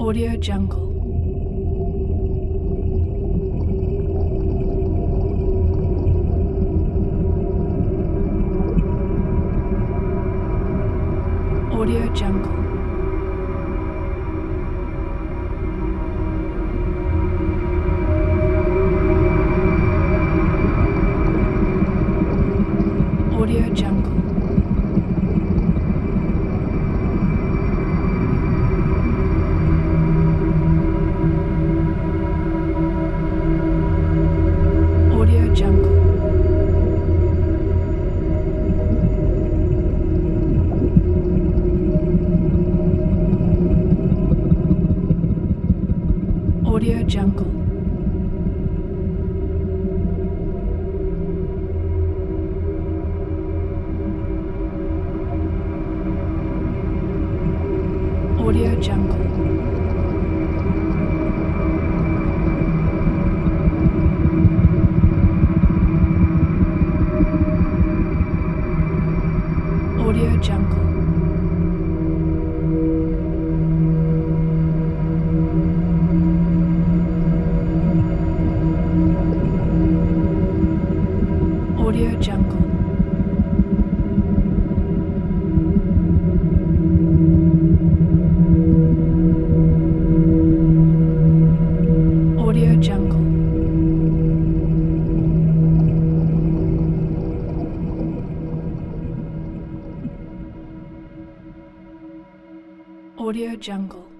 Audio Jungle. Audio Jungle. Audio Jungle. Audio Jungle. Audio Jungle. Audio Jungle. Audio Jungle. Audio Jungle. Audio Jungle. Audio Jungle.